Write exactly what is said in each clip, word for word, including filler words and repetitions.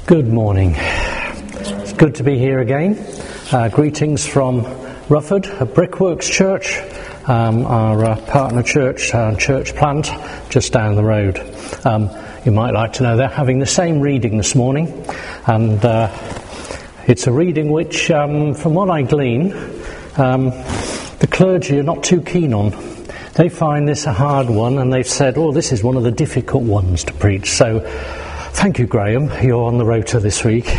Good morning. It's good to be here again. Uh, greetings from Rufford, a Brickworks Church, um, our uh, partner church, uh, church plant, just down the road. Um, you might like to know they're having the same reading this morning, and uh, it's a reading which, um, from what I glean, um, the clergy are not too keen on. They find this a hard one, and they've said, oh, this is one of the difficult ones to preach. So thank you, Graham. You're on the rota this week.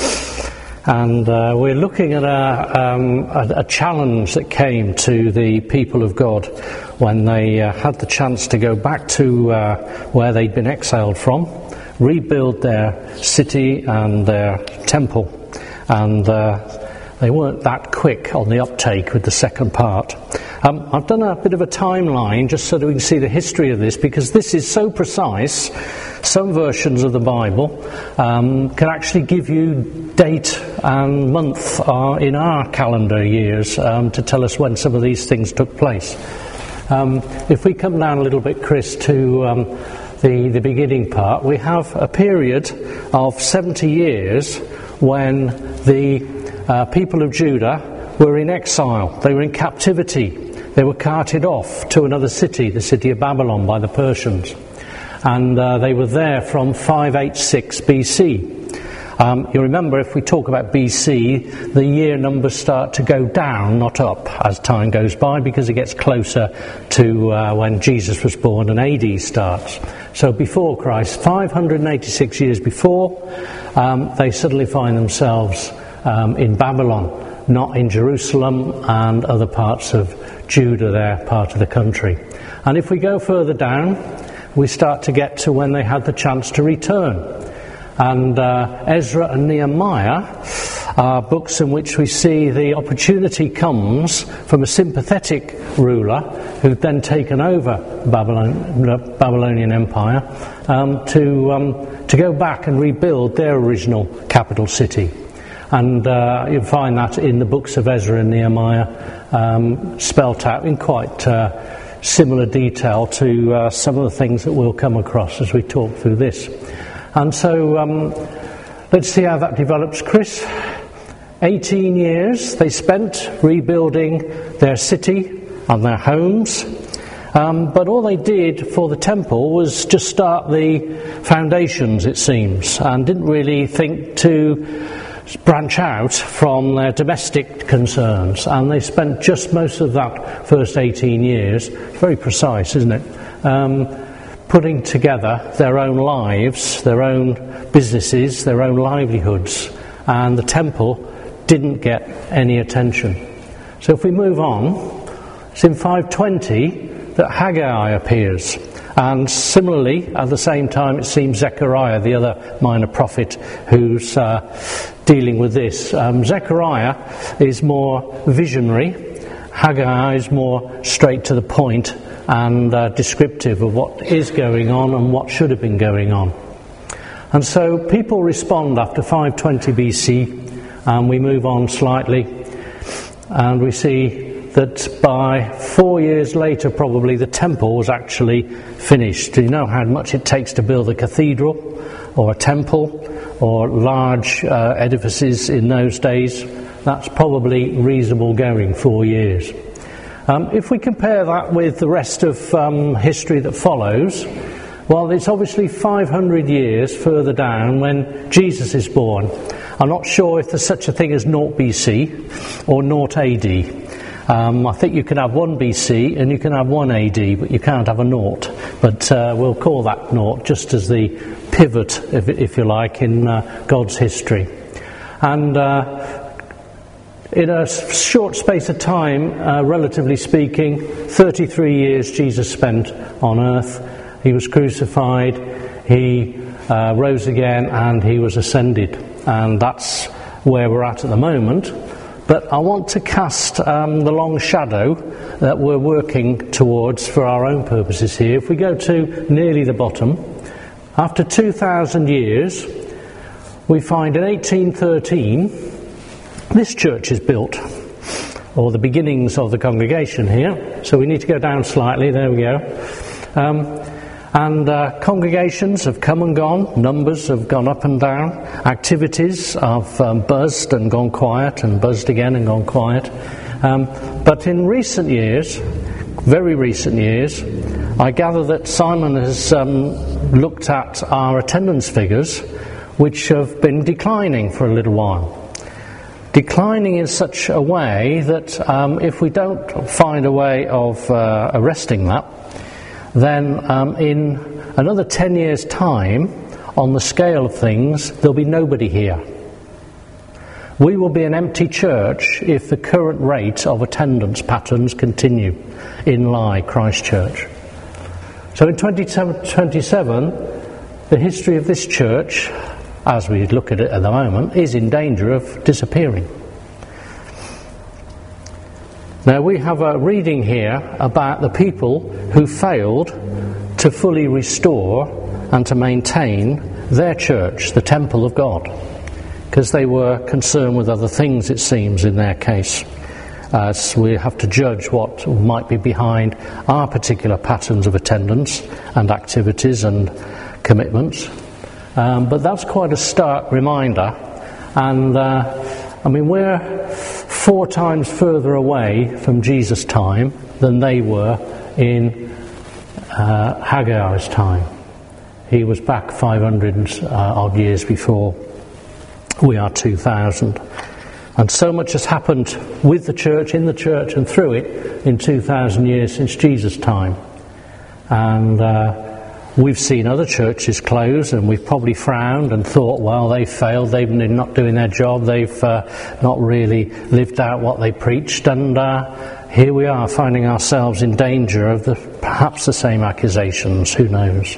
And uh, we're looking at a, um, a, a challenge that came to the people of God when they uh, had the chance to go back to uh, where they'd been exiled from, rebuild their city and their temple. And uh, they weren't that quick on the uptake with the second part. Um, I've done a bit of a timeline just so that we can see the history of this, because this is so precise. Some versions of the Bible um, can actually give you date and month uh, in our calendar years um, to tell us when some of these things took place. Um, if we come down a little bit, Chris, to um, the, the beginning part, we have a period of seventy years when the uh, people of Judah were in exile. They were in captivity. They were carted off to another city, the city of Babylon, by the Persians. And uh, they were there from five eighty-six B C. Um, you remember, if we talk about B C, the year numbers start to go down, not up, as time goes by, because it gets closer to uh, when Jesus was born and A D starts. So before Christ, five hundred eighty-six years before, um, they suddenly find themselves um, in Babylon, not in Jerusalem and other parts of Judah, there, part of the country. And if we go further down, we start to get to when they had the chance to return. And uh, Ezra and Nehemiah are books in which we see the opportunity comes from a sympathetic ruler who'd then taken over Babylon, the Babylonian Empire um, to, um, to go back and rebuild their original capital city. And uh, you'll find that in the books of Ezra and Nehemiah um, spelt out in quite uh, similar detail to uh, some of the things that we'll come across as we talk through this. And so um, let's see how that develops, Chris. eighteen years they spent rebuilding their city and their homes. Um, but all they did for the temple was just start the foundations, it seems, and didn't really think to branch out from their domestic concerns, and they spent just most of that first eighteen years, very precise, isn't it, um, putting together their own lives, their own businesses, their own livelihoods, and the temple didn't get any attention. So if we move on, it's in five twenty that Haggai appears. And similarly, at the same time, it seems Zechariah, the other minor prophet, who's uh, dealing with this. Um, Zechariah is more visionary. Haggai is more straight to the point and uh, descriptive of what is going on and what should have been going on. And so people respond after five twenty B C, and we move on slightly, and we see that by four years later, probably, the temple was actually finished. Do you know how much it takes to build a cathedral or a temple or large uh, edifices in those days? That's probably reasonable going, four years. Um, if we compare that with the rest of um, history that follows, well, it's obviously five hundred years further down when Jesus is born. I'm not sure if there's such a thing as naught B C or naught A D. Um, I think you can have one B C and you can have one A D, but you can't have a naught. But uh, we'll call that naught just as the pivot, if, if you like, in uh, God's history. And uh, in a short space of time, uh, relatively speaking, thirty-three years Jesus spent on earth. He was crucified, he uh, rose again, and he was ascended. And that's where we're at at the moment. But I want to cast um, the long shadow that we're working towards for our own purposes here. If we go to nearly the bottom, after two thousand years, we find in eighteen thirteen, this church is built, or the beginnings of the congregation here. So we need to go down slightly, there we go. Um, And uh, congregations have come and gone, numbers have gone up and down, activities have um, buzzed and gone quiet and buzzed again and gone quiet. Um, but in recent years, very recent years, I gather that Simon has um, looked at our attendance figures, which have been declining for a little while. Declining in such a way that um, if we don't find a way of uh, arresting that, then um, in another ten years' time, on the scale of things, there'll be nobody here. We will be an empty church if the current rate of attendance patterns continue in Lye Christchurch. So in twenty twenty-seven, the history of this church, as we look at it at the moment, is in danger of disappearing. Now we have a reading here about the people who failed to fully restore and to maintain their church, the temple of God, because they were concerned with other things, it seems, in their case. Uh, so we have to judge what might be behind our particular patterns of attendance and activities and commitments. Um, but that's quite a stark reminder, and uh, I mean we're four times further away from Jesus' time than they were in uh, Haggai's time. He was back five hundred uh, odd years before we are two thousand. And so much has happened with the church, in the church and through it in two thousand years since Jesus' time. And uh, we've seen other churches close, and we've probably frowned and thought, well, they've failed, they've not doing their job, they've uh, not really lived out what they preached, and uh, here we are finding ourselves in danger of the, perhaps the same accusations, who knows.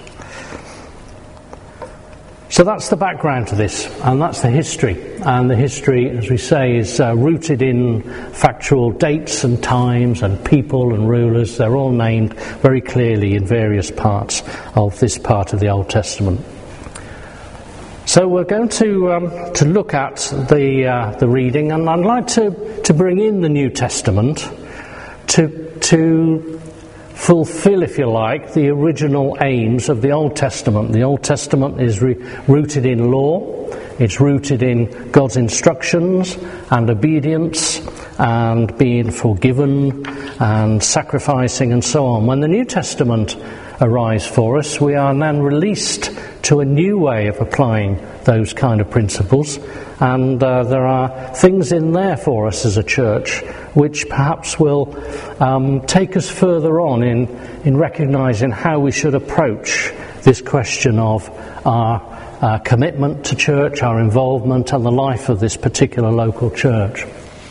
So that's the background to this, and that's the history. And the history, as we say, is uh, rooted in factual dates and times and people and rulers. They're all named very clearly in various parts of this part of the Old Testament. So we're going to um, to look at the uh, the reading, and I'd like to, to bring in the New Testament to to fulfill, if you like, the original aims of the Old Testament. The Old Testament is re- rooted in law, it's rooted in God's instructions and obedience and being forgiven and sacrificing and so on. When the New Testament arrives for us, we are then released to a new way of applying those kind of principles, and uh, there are things in there for us as a church which perhaps will um, take us further on in, in recognising how we should approach this question of our, our commitment to church, our involvement and the life of this particular local church.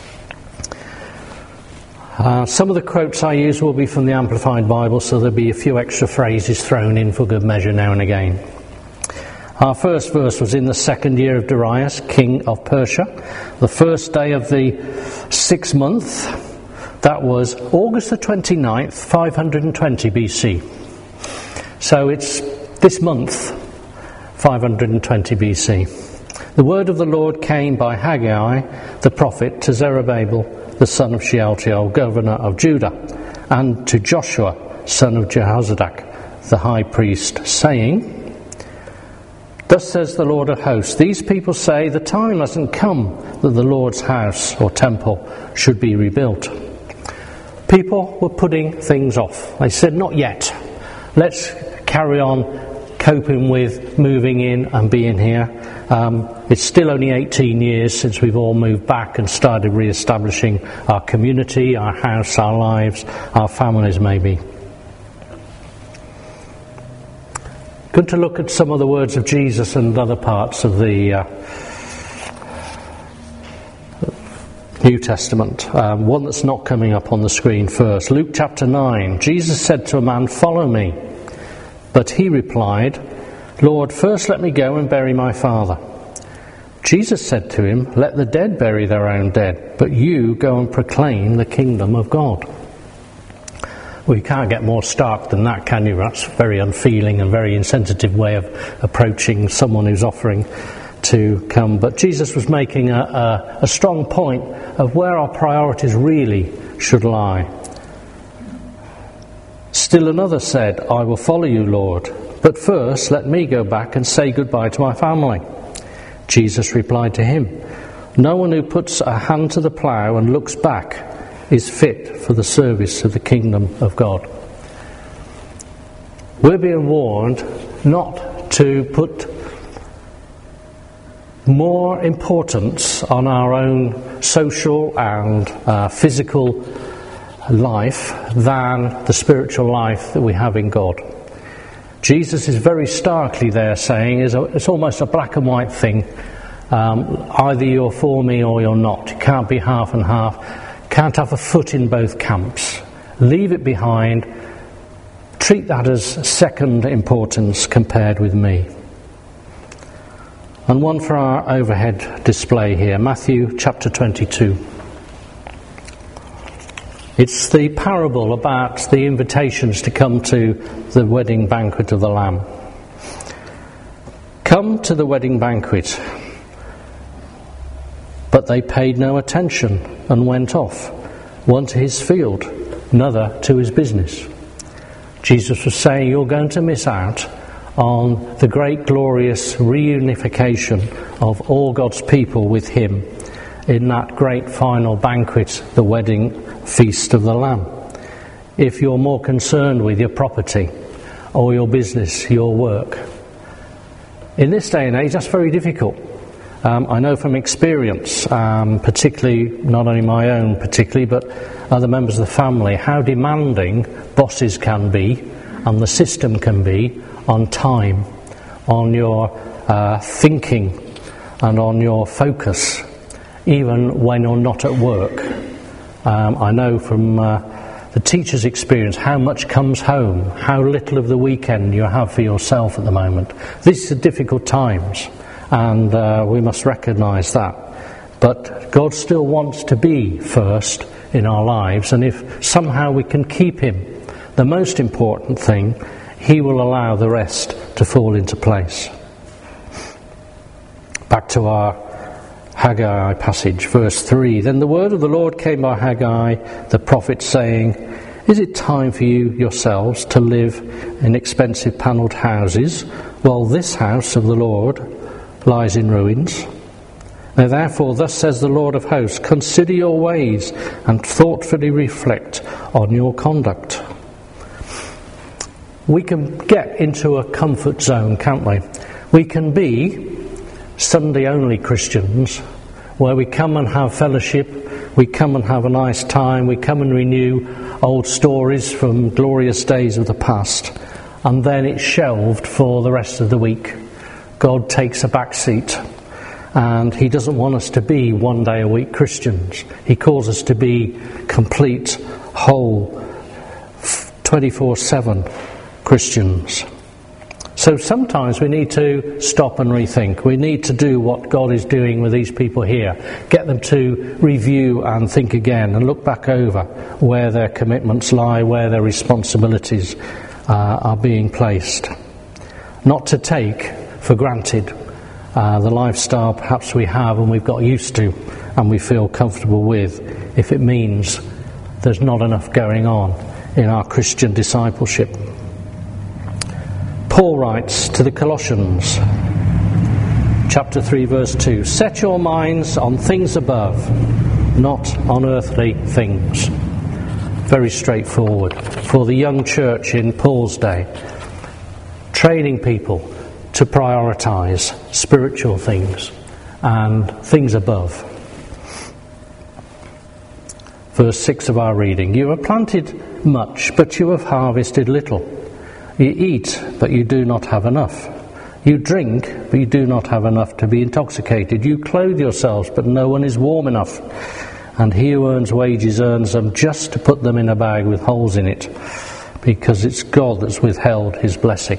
Uh, some of the quotes I use will be from the Amplified Bible, so there'll be a few extra phrases thrown in for good measure now and again. Our first verse was in the second year of Darius, king of Persia, the first day of the sixth month. That was August the twenty-ninth, five hundred twenty B C. So it's this month, five hundred twenty B C. The word of the Lord came by Haggai the prophet to Zerubbabel, the son of Shealtiel, governor of Judah, and to Joshua, son of Jehozadak, the high priest, saying, Thus says the Lord of hosts, these people say the time hasn't come that the Lord's house or temple should be rebuilt. People were putting things off. They said, not yet. Let's carry on coping with moving in and being here. Um, it's still only eighteen years since we've all moved back and started re-establishing our community, our house, our lives, our families maybe. Good to look at some of the words of Jesus and other parts of the uh, New Testament. Um, one that's not coming up on the screen first. Luke chapter nine. Jesus said to a man, "Follow me." But he replied, "Lord, first let me go and bury my father." Jesus said to him, "Let the dead bury their own dead, but you go and proclaim the kingdom of God." Well, you can't get more stark than that, can you? That's a very unfeeling and very insensitive way of approaching someone who's offering to come. But Jesus was making a, a, a strong point of where our priorities really should lie. Still another said, I will follow you, Lord, but first let me go back and say goodbye to my family. Jesus replied to him, no one who puts a hand to the plough and looks back is fit for the service of the kingdom of God. We're being warned not to put more importance on our own social and uh, physical life than the spiritual life that we have in God. Jesus is very starkly there saying it's almost a black and white thing. Um, either you're for me or you're not. You can't be half and half. Can't have a foot in both camps. Leave it behind. Treat that as second importance compared with me. And one for our overhead display here, Matthew chapter twenty-two. It's the parable about the invitations to come to the wedding banquet of the Lamb. Come to the wedding banquet. But they paid no attention and went off, one to his field, another to his business. Jesus was saying, you're going to miss out on the great glorious reunification of all God's people with him in that great final banquet, the wedding feast of the Lamb. If you're more concerned with your property or your business, your work. In this day and age, that's very difficult. Um, I know from experience, um, particularly, not only my own particularly, but other members of the family, how demanding bosses can be and the system can be on time, on your uh, thinking and on your focus, even when you're not at work. Um, I know from uh, the teacher's experience how much comes home, how little of the weekend you have for yourself at the moment. These are difficult times. And uh, we must recognise that. But God still wants to be first in our lives, and if somehow we can keep him the most important thing, he will allow the rest to fall into place. Back to our Haggai passage, verse three. Then the word of the Lord came by Haggai the prophet, saying, is it time for you yourselves to live in expensive panelled houses, while this house of the Lord lies in ruins? Now therefore, thus says the Lord of hosts, consider your ways and thoughtfully reflect on your conduct. We can get into a comfort zone, can't we? We can be Sunday only Christians, where we come and have fellowship, we come and have a nice time, we come and renew old stories from glorious days of the past, and then it's shelved for the rest of the week. God takes a back seat, and he doesn't want us to be one day a week Christians. He calls us to be complete, whole, twenty-four seven Christians. So sometimes we need to stop and rethink. We need to do what God is doing with these people here. Get them to review and think again and look back over where their commitments lie, where their responsibilities uh, are being placed. Not to take for granted uh, the lifestyle perhaps we have and we've got used to and we feel comfortable with, if it means there's not enough going on in our Christian discipleship. Paul writes to the Colossians, chapter three, verse two, set your minds on things above, not on earthly things. Very straightforward for the young church in Paul's day, training people to prioritise spiritual things and things above. Verse six of our reading, you have planted much, but you have harvested little. You eat, but you do not have enough. You drink, but you do not have enough to be intoxicated. You clothe yourselves, but no one is warm enough. And he who earns wages earns them just to put them in a bag with holes in it, because it's God that's withheld his blessing.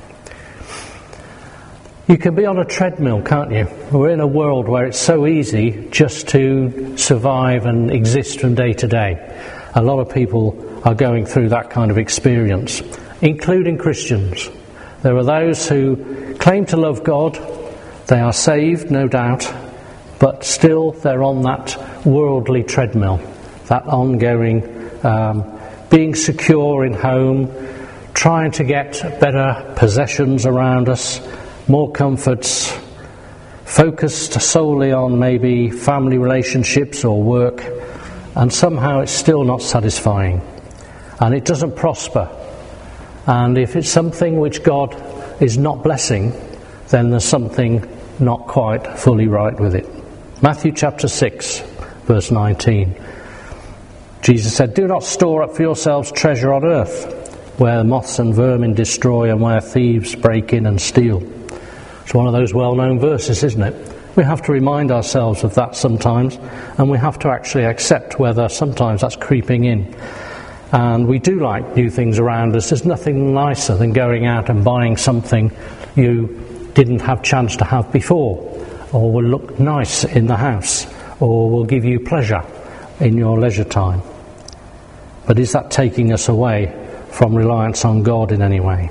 You can be on a treadmill, can't you? We're in a world where it's so easy just to survive and exist from day to day. A lot of people are going through that kind of experience, including Christians. There are those who claim to love God. They are saved, no doubt, but still they're on that worldly treadmill, that ongoing um, being secure in home, trying to get better possessions around us, more comforts, focused solely on maybe family relationships or work, and somehow it's still not satisfying, and it doesn't prosper. And if it's something which God is not blessing, then there's something not quite fully right with it. Matthew chapter six, verse nineteen. Jesus said, "Do not store up for yourselves treasure on earth, where moths and vermin destroy and where thieves break in and steal." It's one of those well-known verses, isn't it? We have to remind ourselves of that sometimes, and we have to actually accept whether sometimes that's creeping in. And we do like new things around us. There's nothing nicer than going out and buying something you didn't have chance to have before, or will look nice in the house, or will give you pleasure in your leisure time. But is that taking us away from reliance on God in any way?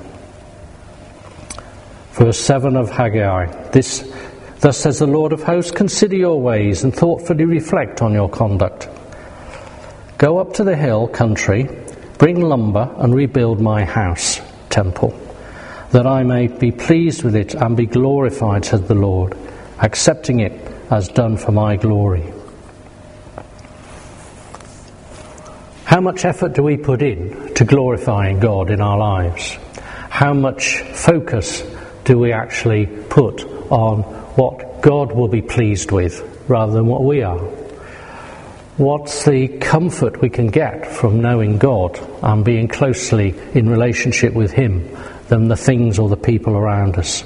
Verse seven of Haggai. This, thus says the Lord of hosts, consider your ways and thoughtfully reflect on your conduct. Go up to the hill country, bring lumber and rebuild my house, temple, that I may be pleased with it and be glorified, said the Lord, accepting it as done for my glory. How much effort do we put in to glorifying God in our lives? How much focus do we actually put on what God will be pleased with rather than what we are? What's the comfort we can get from knowing God and being closely in relationship with Him than the things or the people around us?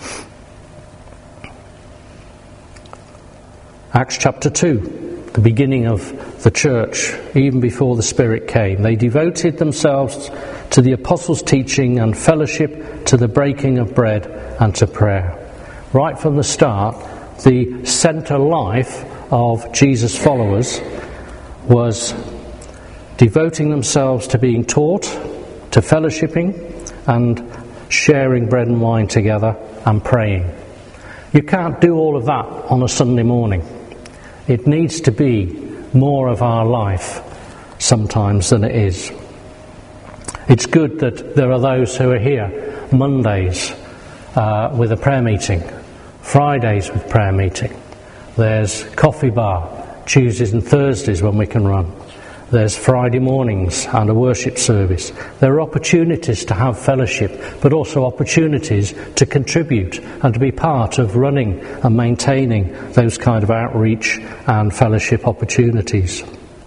Acts chapter two, the beginning of the church, even before the Spirit came. They devoted themselves to the apostles' teaching and fellowship, to the breaking of bread and to prayer. Right from the start, the centre life of Jesus' followers was devoting themselves to being taught, to fellowshipping and sharing bread and wine together and praying. You can't do all of that on a Sunday morning. It needs to be more of our life sometimes than it is. It's good that there are those who are here Mondays uh, with a prayer meeting, Fridays with prayer meeting. There's coffee bar Tuesdays and Thursdays when we can run. There's Friday mornings and a worship service. There are opportunities to have fellowship, but also opportunities to contribute and to be part of running and maintaining those kind of outreach and fellowship opportunities.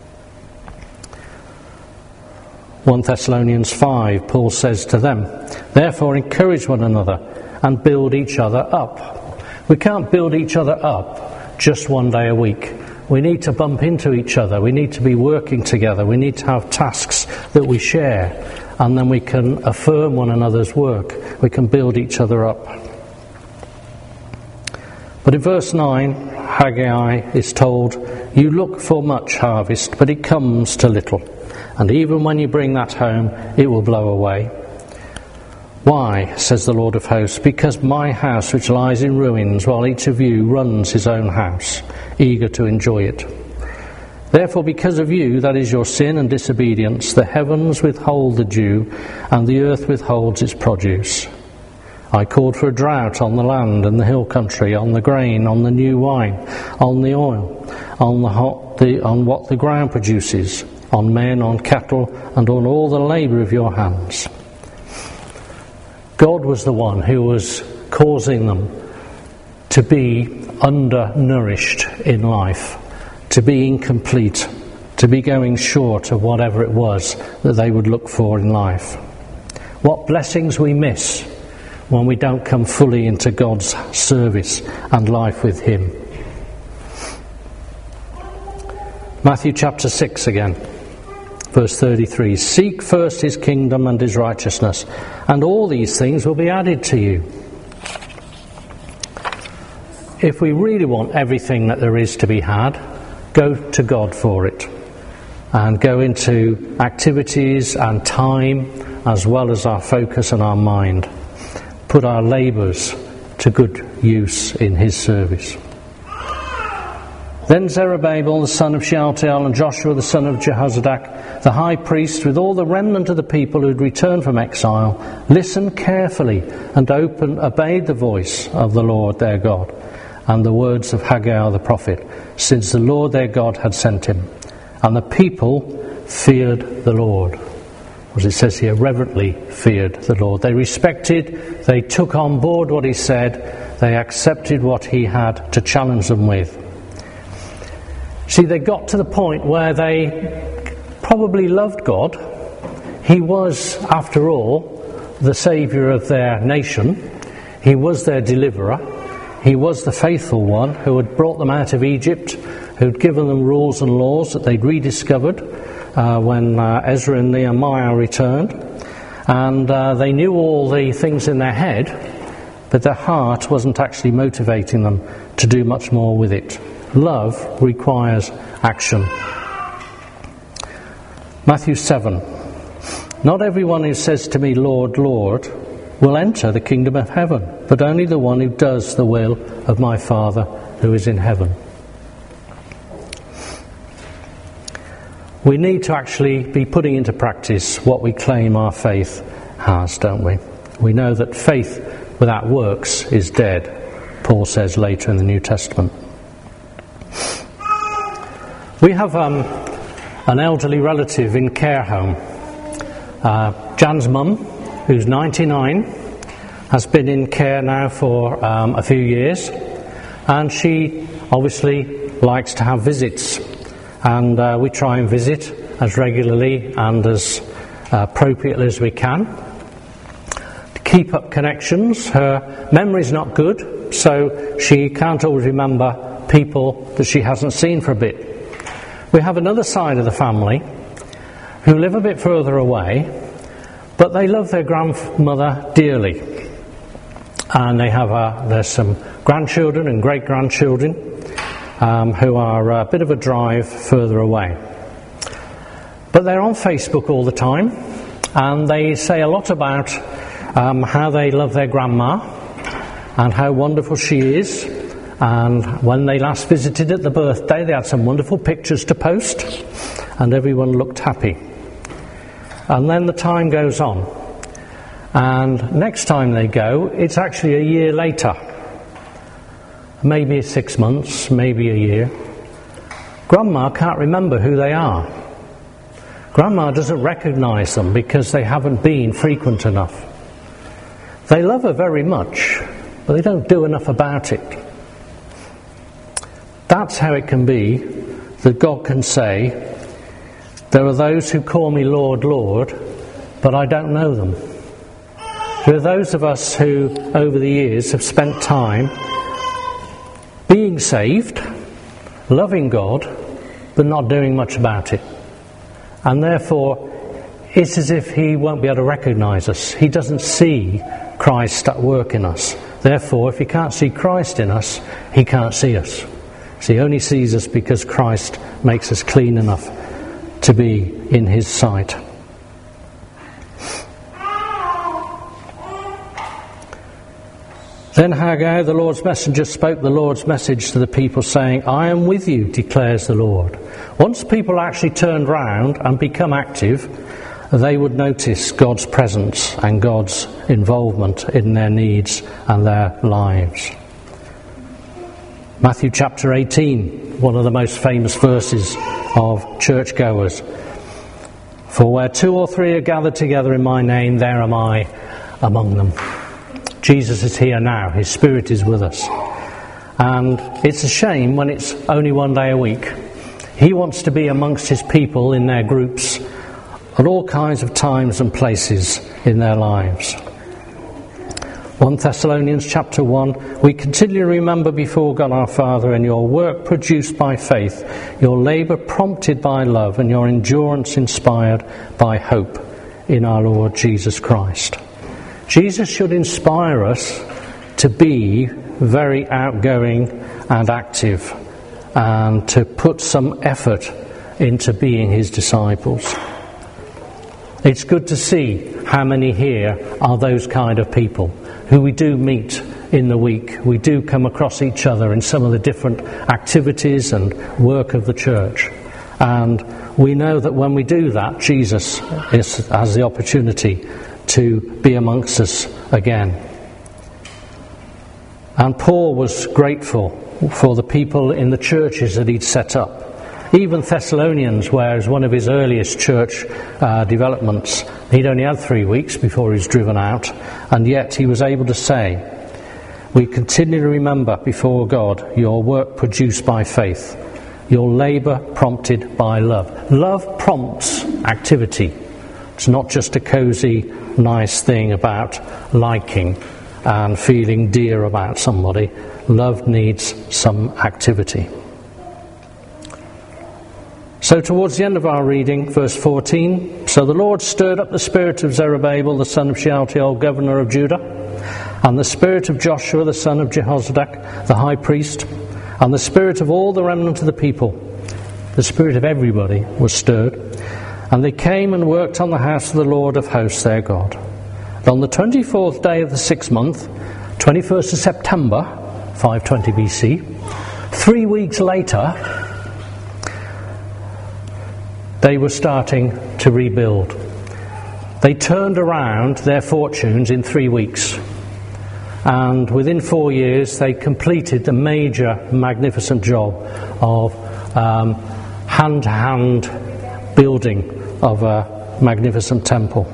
First Thessalonians five, Paul says to them, "Therefore encourage one another and build each other up." We can't build each other up just one day a week. We need to bump into each other. We need to be working together. We need to have tasks that we share, and then we can affirm one another's work. We can build each other up. But in verse nine, Haggai is told, "You look for much harvest, but it comes to little. And even when you bring that home, it will blow away." Why, says the Lord of hosts? Because my house which lies in ruins, while each of you runs his own house, eager to enjoy it. Therefore, because of you, that is your sin and disobedience, the heavens withhold the dew, and the earth withholds its produce. I called for a drought on the land and the hill country, on the grain, on the new wine, on the oil, on the, hot, the on what the ground produces, on men, on cattle, and on all the labour of your hands. God was the one who was causing them to be undernourished in life, to be incomplete, to be going short of whatever it was that they would look for in life. What blessings we miss when we don't come fully into God's service and life with Him. Matthew chapter six again. Verse thirty-three, "Seek first his kingdom and his righteousness, and all these things will be added to you." If we really want everything that there is to be had, go to God for it. And go into activities and time, as well as our focus and our mind. Put our labours to good use in His service. Then Zerubbabel the son of Shealtiel and Joshua the son of Jehozadak, the high priest, with all the remnant of the people who had returned from exile, listened carefully and open, obeyed the voice of the Lord their God and the words of Haggai the prophet, since the Lord their God had sent him. And the people feared the Lord. As it says here, reverently feared the Lord. They respected, they took on board what he said, they accepted what he had to challenge them with. See, they got to the point where they probably loved God. He was, after all, the saviour of their nation. He was their deliverer. He was the faithful one who had brought them out of Egypt, who'd given them rules and laws that they'd rediscovered uh, when uh, Ezra and Nehemiah returned. And uh, they knew all the things in their head, but their heart wasn't actually motivating them to do much more with it. Love requires action. Matthew seven. Not everyone who says to me, Lord, Lord, will enter the kingdom of heaven, but only the one who does the will of my Father who is in heaven. We need to actually be putting into practice what we claim our faith has, don't we? We know that faith without works is dead, Paul says later in the New Testament. We have um, an elderly relative in care home. Uh, Jan's mum, who's ninety-nine, has been in care now for um, a few years, and she obviously likes to have visits, and uh, we try and visit as regularly and as uh, appropriately as we can to keep up connections. Her memory's not good, so she can't always remember people that she hasn't seen for a bit. We have another side of the family who live a bit further away, but they love their grandmother dearly. And they have a, there's some grandchildren and great-grandchildren um, who are a bit of a drive further away. But they're on Facebook all the time, and they say a lot about um, how they love their grandma and how wonderful she is. And when they last visited at the birthday, they had some wonderful pictures to post, and everyone looked happy. And then the time goes on, and next time they go, it's actually a year later. Maybe six months, maybe a year. Grandma can't remember who they are. Grandma doesn't recognise them because they haven't been frequent enough. They love her very much, but they don't do enough about it. That's how it can be that God can say, there are those who call me Lord, Lord, but I don't know them. There are those of us who, over the years, have spent time being saved, loving God, but not doing much about it. And therefore, it's as if he won't be able to recognise us. He doesn't see Christ at work in us. Therefore, if he can't see Christ in us, he can't see us. So he only sees us because Christ makes us clean enough to be in his sight. Then Haggai, the Lord's messenger, spoke the Lord's message to the people, saying, I am with you, declares the Lord. Once people actually turned round and become active, they would notice God's presence and God's involvement in their needs and their lives. Matthew chapter eighteen, one of the most famous verses of churchgoers. For where two or three are gathered together in my name, there am I among them. Jesus is here now. His Spirit is with us. And it's a shame when it's only one day a week. He wants to be amongst his people in their groups at all kinds of times and places in their lives. First Thessalonians chapter one, we continually remember before God our Father in your work produced by faith, your labour prompted by love, and your endurance inspired by hope in our Lord Jesus Christ. Jesus should inspire us to be very outgoing and active and to put some effort into being his disciples. It's good to see how many here are those kind of people who we do meet in the week we do come across each other in some of the different activities and work of the church. And we know that when we do that, Jesus is, has the opportunity to be amongst us again. And Paul was grateful for the people in the churches that he'd set up. Even Thessalonians, where is one of his earliest church uh, developments, he'd only had three weeks before he was driven out, and yet he was able to say, "We continually remember before God your work produced by faith, your labour prompted by love." Love prompts activity. It's not just a cosy, nice thing about liking and feeling dear about somebody. Love needs some activity. So towards the end of our reading, verse fourteen, "So the Lord stirred up the spirit of Zerubbabel, the son of Shealtiel, governor of Judah, and the spirit of Joshua, the son of Jehozadak, the high priest, and the spirit of all the remnant of the people." The spirit of everybody was stirred. "And they came and worked on the house of the Lord of hosts their God. And on the twenty-fourth day of the sixth month, twenty-first of September, five twenty B C, three weeks later, they were starting to rebuild. They turned around their fortunes in three weeks. And within four years, they completed the major, magnificent job of um, hand-to-hand building of a magnificent temple.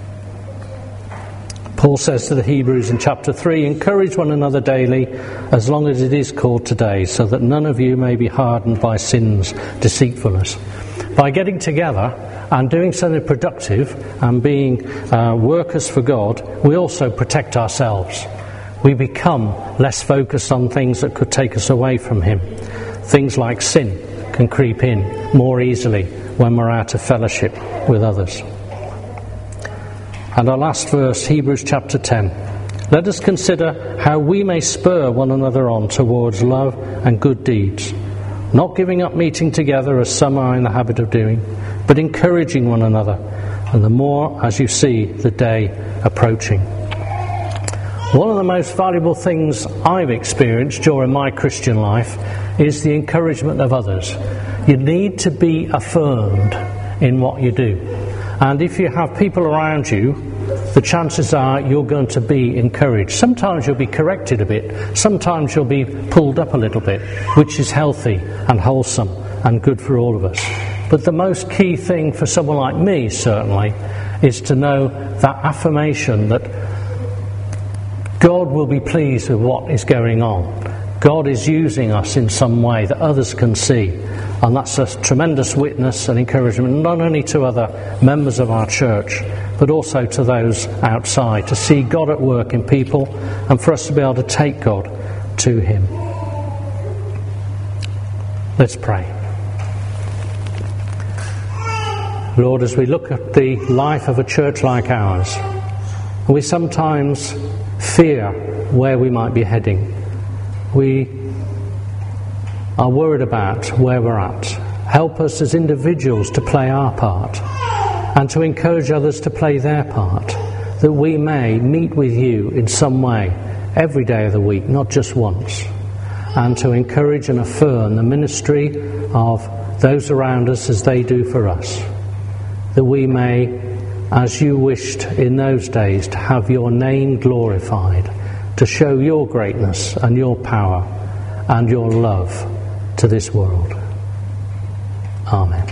Paul says to the Hebrews in chapter three, "Encourage one another daily, as long as it is called today, so that none of you may be hardened by sin's deceitfulness." By getting together and doing something productive and being uh, workers for God, we also protect ourselves. We become less focused on things that could take us away from Him. Things like sin can creep in more easily when we're out of fellowship with others. And our last verse, Hebrews chapter ten. "Let us consider how we may spur one another on towards love and good deeds, not giving up meeting together as some are in the habit of doing, but encouraging one another, and the more as you see the day approaching." One of the most valuable things I've experienced during my Christian life is the encouragement of others. You need to be affirmed in what you do. And if you have people around you, the chances are you're going to be encouraged. Sometimes you'll be corrected a bit. Sometimes you'll be pulled up a little bit, which is healthy and wholesome and good for all of us. But the most key thing for someone like me, certainly, is to know that affirmation that God will be pleased with what is going on. God is using us in some way that others can see. And that's a tremendous witness and encouragement, not only to other members of our church, but also to those outside, to see God at work in people and for us to be able to take God to Him. Let's pray. Lord, as we look at the life of a church like ours, we sometimes fear where we might be heading. We are worried about where we're at. Help us as individuals to play our part and to encourage others to play their part, that we may meet with you in some way every day of the week, not just once, and to encourage and affirm the ministry of those around us as they do for us, that we may, as you wished in those days, to have your name glorified, to show your greatness and your power and your love to this world. Amen.